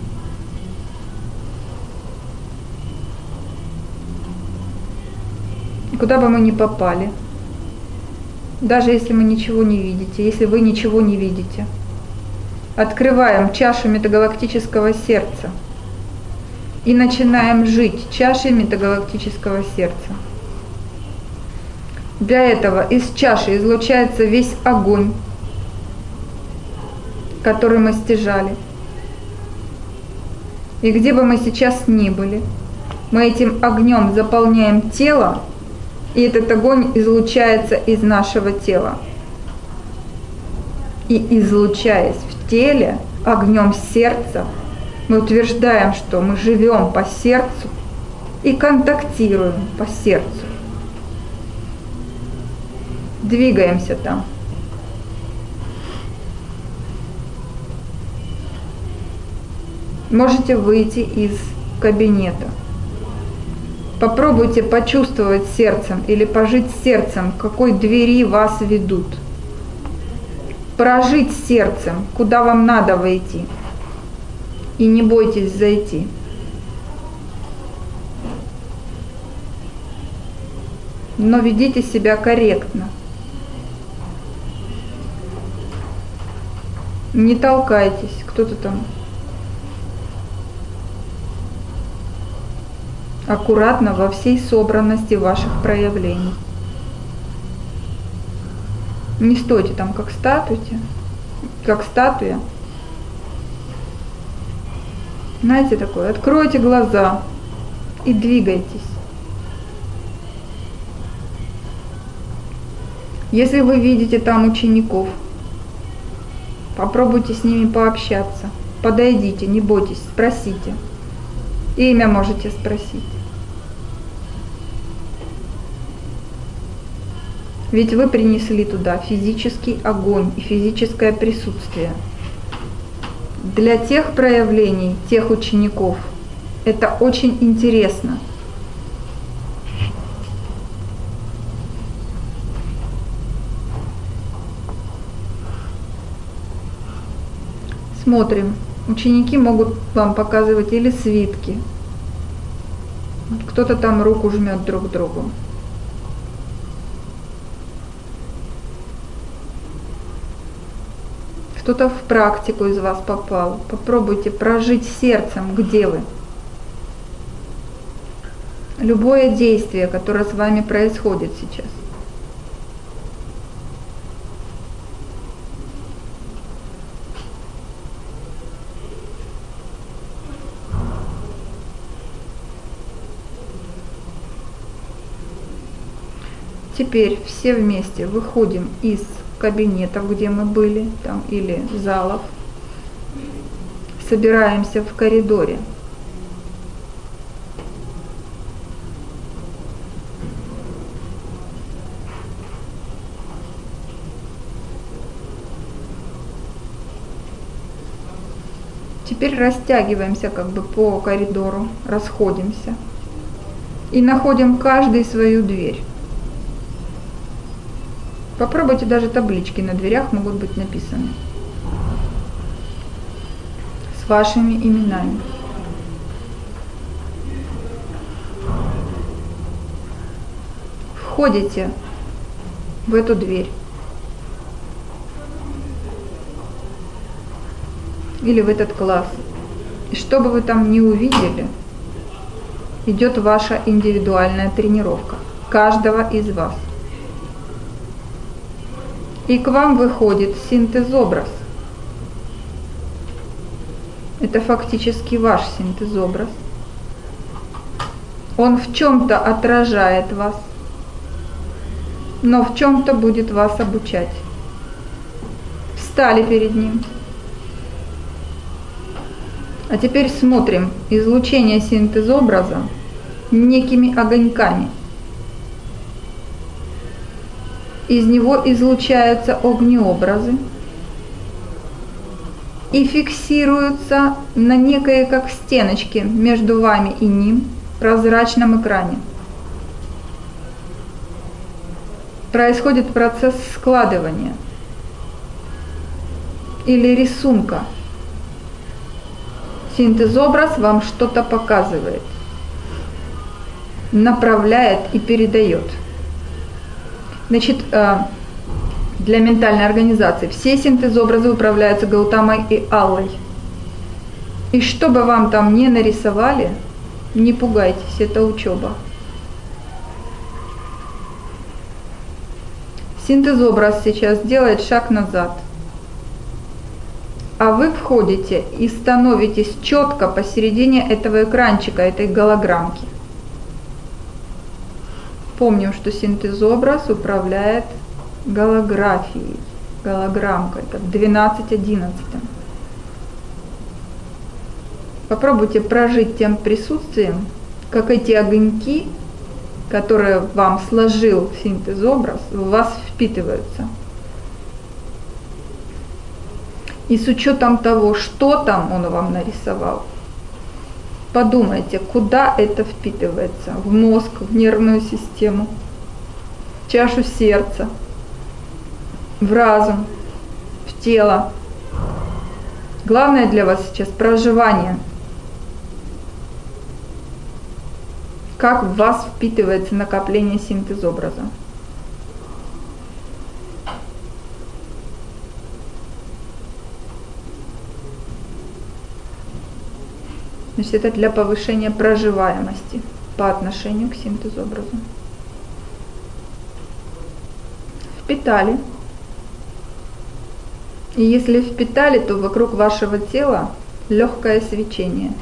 И куда бы мы ни попали, даже если мы ничего не видите, если вы ничего не видите, открываем чашу метагалактического сердца и начинаем жить чашей метагалактического сердца. Для этого из чаши излучается весь огонь, который мы стяжали. И где бы мы сейчас ни были, мы этим огнем заполняем тело, и этот огонь излучается из нашего тела. И излучаясь в теле огнем сердца, мы утверждаем, что мы живем по сердцу и контактируем по сердцу. Двигаемся там. Можете выйти из кабинета. Попробуйте почувствовать сердцем или пожить сердцем, к какой двери вас ведут. Прожить сердцем, куда вам надо войти. И не бойтесь зайти. Но ведите себя корректно. Не толкайтесь, кто-то там. Аккуратно во всей собранности ваших проявлений. Не стойте там как статуя. Знаете такое, откройте глаза и двигайтесь. Если вы видите там учеников, попробуйте с ними пообщаться. Подойдите, не бойтесь, спросите. Имя можете спросить. Ведь вы принесли туда физический огонь и физическое присутствие. Для тех проявлений, тех учеников, это очень интересно. Смотрим. Ученики могут вам показывать или свитки. Кто-то там руку жмет друг другу. Кто-то в практику из вас попал. Попробуйте прожить сердцем, где вы. Любое действие, которое с вами происходит сейчас. Теперь все вместе выходим из кабинетов, где мы были, там, или залов. Собираемся в коридоре. Теперь растягиваемся как бы по коридору, расходимся и находим каждый свою дверь. Попробуйте, даже таблички на дверях могут быть написаны с вашими именами. Входите в эту дверь или в этот класс. И что бы вы там ни увидели, идет ваша индивидуальная тренировка каждого из вас. И к вам выходит синтезобраз. Это фактически ваш синтезобраз. Он в чем-то отражает вас, но в чем-то будет вас обучать. Встали перед ним. А теперь смотрим излучение синтезобраза некими огоньками. Из него излучаются огнеобразы и фиксируются на некой как стеночке между вами и ним прозрачном экране. Происходит процесс складывания или рисунка. Синтезобраз вам что-то показывает, направляет и передает. Значит, для ментальной организации все синтезобразы управляются Гаутамой и Аллой. И что бы вам там ни нарисовали, не пугайтесь, это учеба. Синтезобраз сейчас делает шаг назад, а вы входите и становитесь четко посередине этого экранчика, этой голограммки. Помним, что синтезобраз управляет голографией, голограммкой, как 12-11. Попробуйте прожить тем присутствием, как эти огоньки, которые вам сложил синтезобраз, в вас впитываются. И с учетом того, что там он вам нарисовал, подумайте, куда это впитывается: в мозг, в нервную систему, в чашу сердца, в разум, в тело. Главное для вас сейчас проживание. Как в вас впитывается накопление синтезобраза. Значит, это для повышения проживаемости по отношению к синтезобразу. Впитали. И если впитали, то вокруг вашего тела легкое свечение.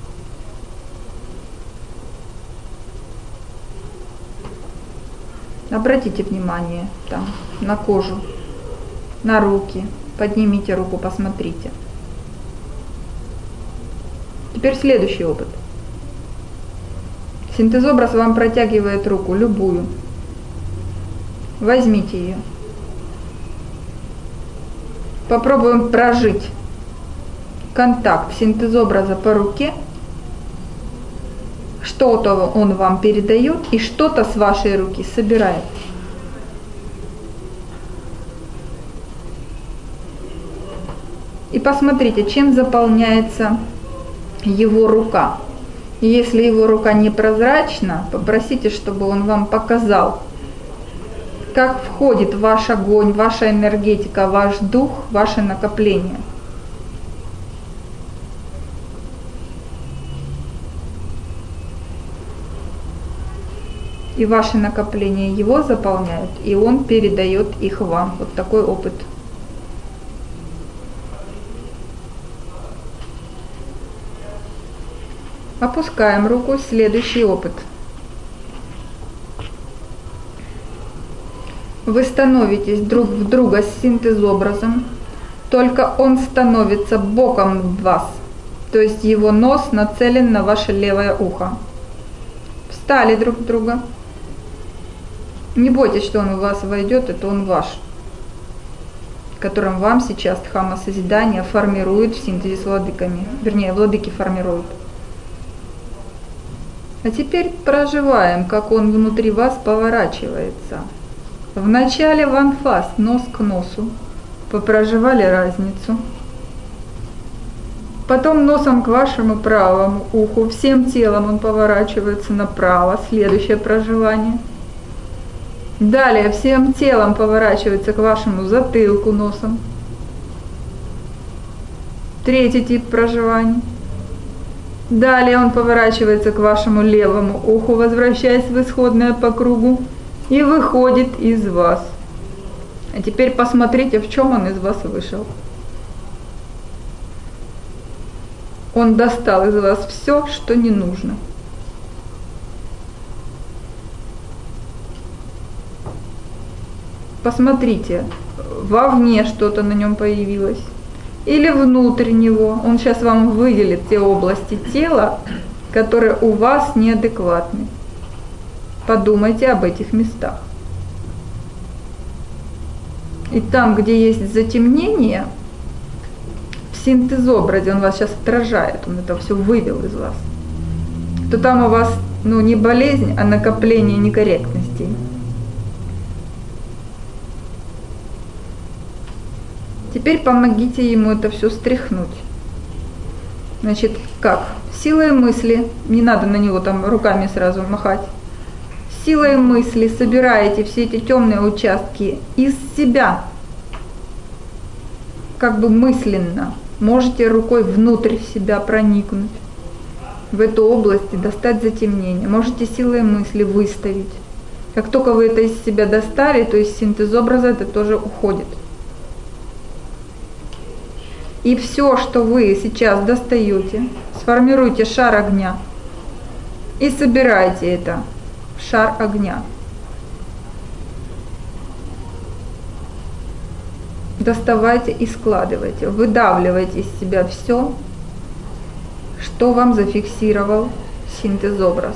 Обратите внимание там на кожу, на руки. Поднимите руку, посмотрите. Теперь следующий опыт. Синтезобраз вам протягивает руку, любую. Возьмите ее. Попробуем прожить контакт, синтезобраза по руке, что-то он вам передает и что-то с вашей руки собирает. И посмотрите, чем заполняется его рука. Если его рука непрозрачна, попросите, чтобы он вам показал, как входит ваш огонь, ваша энергетика, ваш дух, ваше накопление. И ваши накопления его заполняют, и он передает их вам. Вот такой опыт. Опускаем руку, следующий опыт. Вы становитесь друг в друга с синтезобразом, только он становится боком в вас, то есть его нос нацелен на ваше левое ухо. Встали друг в друга. Не бойтесь, что он в вас войдет, это он ваш, которым вам сейчас Дхамма созидания формирует в синтезе с владыками, вернее, владыки формируют. А теперь проживаем, как он внутри вас поворачивается. Вначале в анфас, нос к носу, попроживали разницу. Потом носом к вашему правому уху, всем телом он поворачивается направо, следующее проживание. Далее всем телом поворачивается к вашему затылку носом. Третий тип проживания. Далее он поворачивается к вашему левому уху, возвращаясь в исходное по кругу, и выходит из вас. А теперь посмотрите, в чем он из вас вышел. Он достал из вас все, что не нужно. Посмотрите, вовне что-то на нем появилось. Или внутрь него. Он сейчас вам выделит те области тела, которые у вас неадекватны. Подумайте об этих местах. И там, где есть затемнение, в синтезобразе, он вас сейчас отражает, он это все вывел из вас, то там у вас не болезнь, а накопление некорректностей. Теперь помогите ему это все стряхнуть. Значит, как? Силой мысли, не надо на него там руками сразу махать, силой мысли собираете все эти темные участки из себя, как бы мысленно. Можете рукой внутрь себя проникнуть, в эту область и достать затемнение. Можете силой мысли выставить. Как только вы это из себя достали, то есть синтезобраза это тоже уходит. И все, что вы сейчас достаете, сформируйте шар огня и собирайте это в шар огня. Доставайте и складывайте, выдавливайте из себя все, что вам зафиксировал синтезобраз.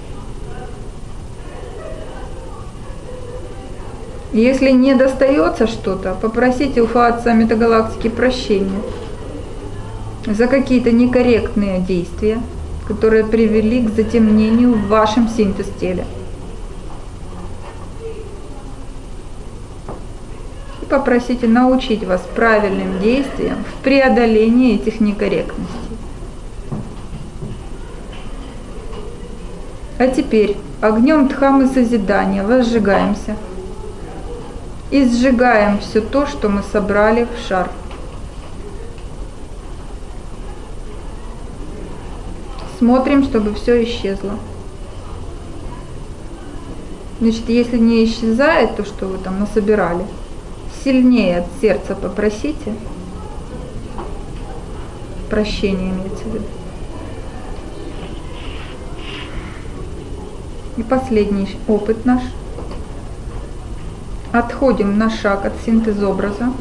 Если не достается что-то, попросите у Отца Метагалактики прощения за какие-то некорректные действия, которые привели к затемнению в вашем синтез-теле. И попросите научить вас правильным действиям в преодолении этих некорректностей. А теперь огнем Дхаммы созидания возжигаемся. И сжигаем все то, что мы собрали в шар. Смотрим, чтобы все исчезло. Значит, если не исчезает то, что вы там насобирали, сильнее от сердца попросите. Прощение имеется в виду. И последний опыт наш. Отходим на шаг от синтезобраза.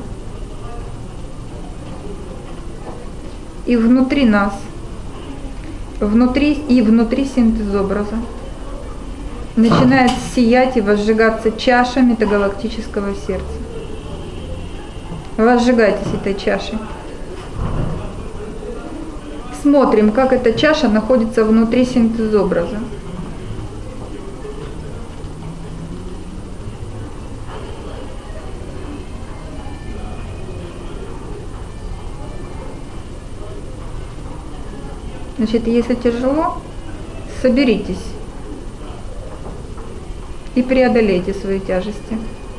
И внутри нас, внутри синтезобраза начинает сиять и возжигаться чаша метагалактического сердца. Возжигайтесь этой чашей. смотрим, как эта чаша находится внутри синтезобраза. Значит, если тяжело, соберитесь и преодолейте свои тяжести.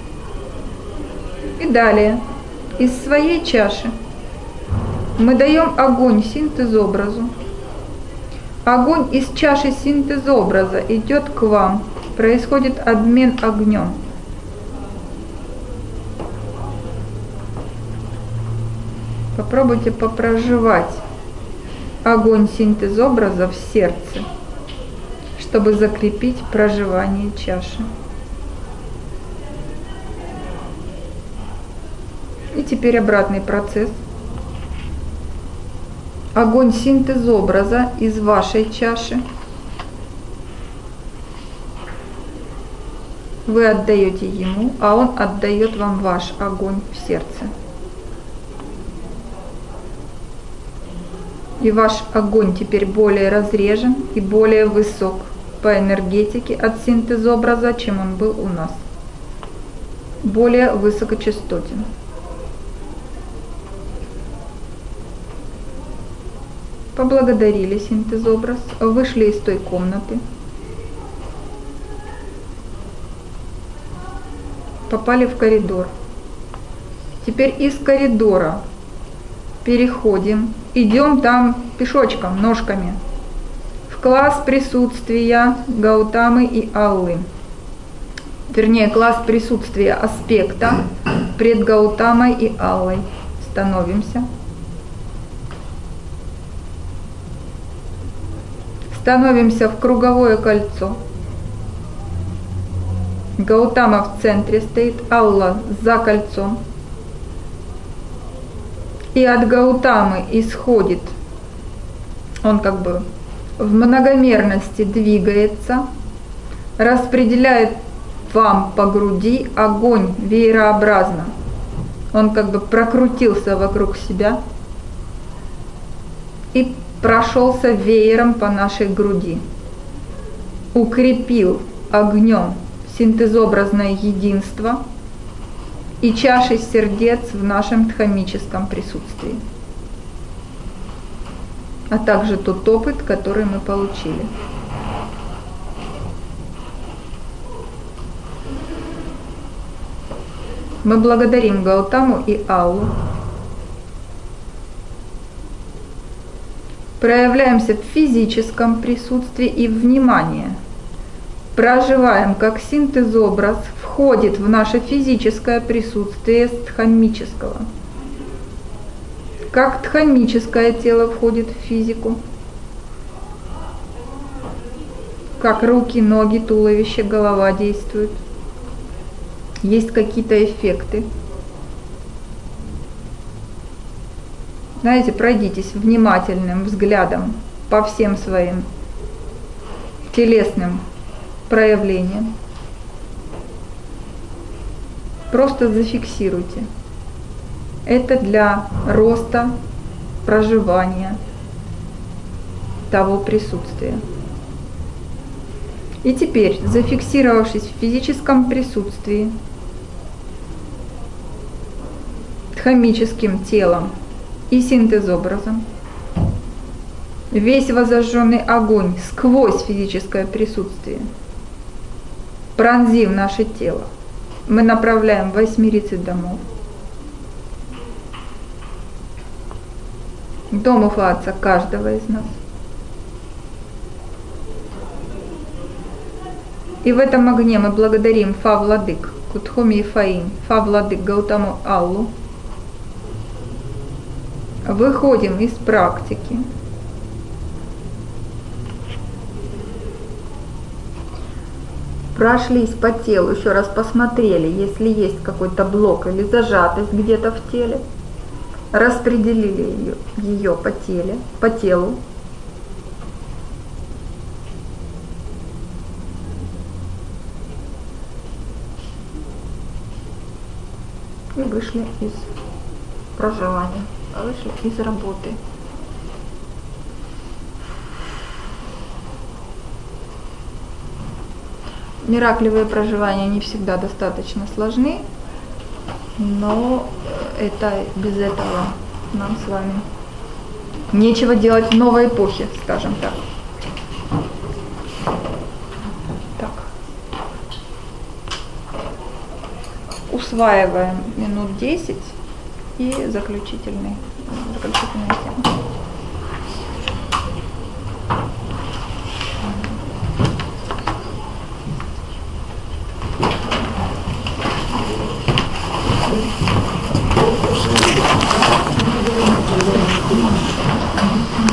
И далее, из своей чаши мы даем огонь синтезобразу. Огонь из чаши синтезобраза идет к вам. Происходит обмен огнем. Попробуйте попроживать огонь синтезобраза в сердце, чтобы закрепить проживание чаши. И теперь обратный процесс. Огонь синтезобраза из вашей чаши вы отдаете ему, а он отдает вам ваш огонь в сердце. И ваш огонь теперь более разрежен и более высок по энергетике от синтезобраза, чем он был у нас. Более высокочастотен. Поблагодарили синтезобраз, вышли из той комнаты, попали в коридор. Теперь из коридора переходим, идем там пешочком, ножками, в класс присутствия Гаутамы и Аллы. Вернее, класс присутствия аспекта пред Гаутамой и Аллой. Становимся. Становимся в круговое кольцо. Гаутама в центре стоит, Алла за кольцом. И от Гаутамы исходит, он как бы в многомерности двигается, распределяет вам по груди огонь веерообразно. Он как бы прокрутился вокруг себя и прошелся веером по нашей груди, укрепил огнем синтезобразное единство и чаши сердец в нашем дхаммическом присутствии, а также тот опыт, который мы получили. Мы благодарим Гаутаму и Аллу. Проявляемся в физическом присутствии и внимании. Проживаем, как синтезобраз входит в наше физическое присутствие с дхаммического. Как дхаммическое тело входит в физику. Как руки, ноги, туловище, голова действуют. Есть какие-то эффекты. Знаете, пройдитесь внимательным взглядом по всем своим телесным проявлениям. Просто зафиксируйте. Это для роста, проживания того присутствия. И теперь, зафиксировавшись в физическом присутствии, дхаммическим телом и синтезобразом, весь возожженный огонь сквозь физическое присутствие, пронзив наше тело, мы направляем в 8 домов. Домов Отца каждого из нас. И в этом огне мы благодарим Фа-Владык, Кутхоми и Фаин, Фа-Владык Гаутаму Аллу. Выходим из практики. Прошлись по телу, еще раз посмотрели, если есть какой-то блок или зажатость где-то в теле. Распределили ее по телу. И вышли из проживания, вышли из работы. Мираклевые проживания не всегда достаточно сложны, но это без этого нам с вами нечего делать в новой эпохе, скажем так. Так. Усваиваем минут 10 и заключительная тема.